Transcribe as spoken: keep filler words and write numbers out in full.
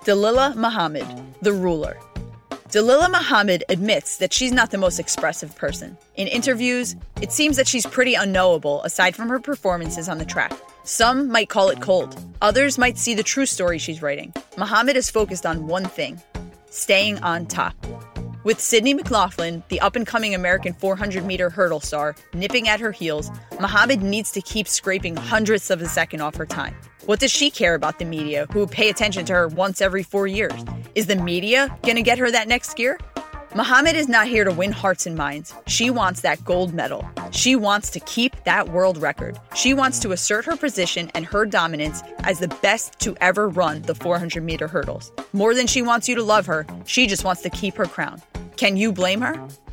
Dalila Muhammad, the ruler. Dalila Muhammad admits that she's not the most expressive person. In interviews, it seems that she's pretty unknowable aside from her performances on the track. Some might call it cold. Others might see the true story she's writing. Muhammad is focused on one thing: staying on top. With Sydney McLaughlin, the up-and-coming American four hundred meter hurdle star, nipping at her heels, Muhammad needs to keep scraping hundredths of a second off her time. What does she care about the media, who pay attention to her once every four years? Is the media gonna get her that next gear? Muhammad is not here to win hearts and minds. She wants that gold medal. She wants to keep that world record. She wants to assert her position and her dominance as the best to ever run the four hundred meter hurdles. More than she wants you to love her, she just wants to keep her crown. Can you blame her?